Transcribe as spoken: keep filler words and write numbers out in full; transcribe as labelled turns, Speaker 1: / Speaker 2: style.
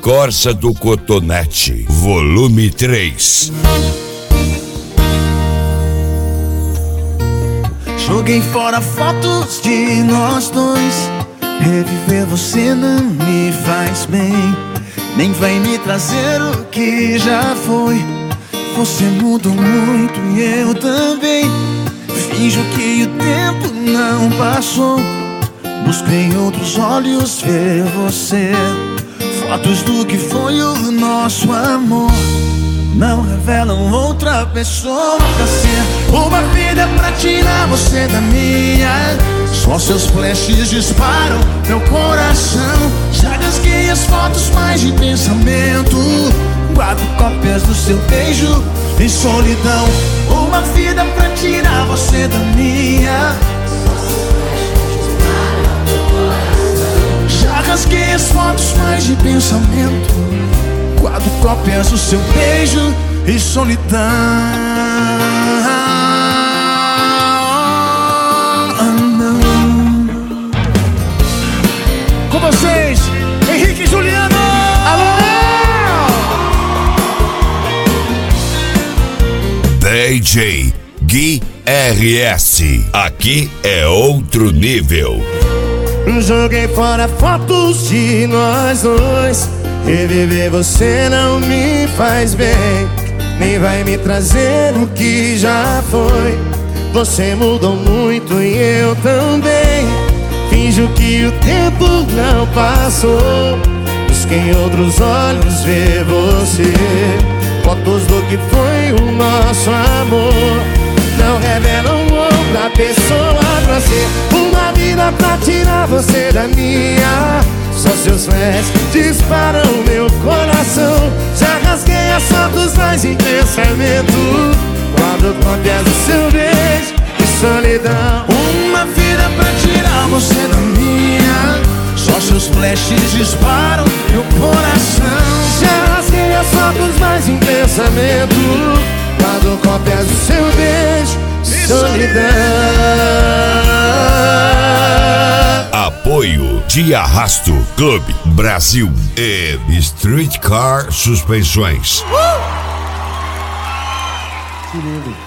Speaker 1: Corsa do Cotonete, volume três.
Speaker 2: Joguei fora fotos de nós dois. Reviver você não me faz bem, nem vai me trazer o que já foi. Você mudou muito e eu também. Finjo que o tempo não passou. Busco em outros olhos ver você. Fotos do que foi o nosso amor não revelam outra pessoa pra ser. Uma vida pra tirar você da minha. Só seus flashes disparam meu coração. Já rasguei as fotos, mas de pensamento guardo cópias do seu beijo em solidão. Uma vida pra tirar você da minha. Já rasguei as fotos, mas de pensamento guardo cópias do seu beijo e solidão. Ah, não. Com vocês, Henrique e Juliano. Alô!
Speaker 1: D J Gui R S. Aqui é outro nível.
Speaker 3: Joguei fora fotos de nós dois. Reviver você não me faz bem, nem vai me trazer o que já foi. Você mudou muito e eu também. Finjo que o tempo não passou. Busco em outros olhos ver você. Fotos do que foi o nosso amor não revelam outra pessoa pra ser. Uma vida pra tirar você da minha. Só seus flashes disparam meu coração. Já rasguei as fotos, mas em pensamento guardo cópias do seu beijo e solidão.
Speaker 2: Uma vida pra tirar você da minha. Só seus flashes disparam meu coração.
Speaker 3: Já rasguei as fotos, mas em pensamento guardo cópias do seu beijo e solidão.
Speaker 1: Apoio de Arrasto Clube Brasil e Streetcar Suspensões.
Speaker 2: Que lindo.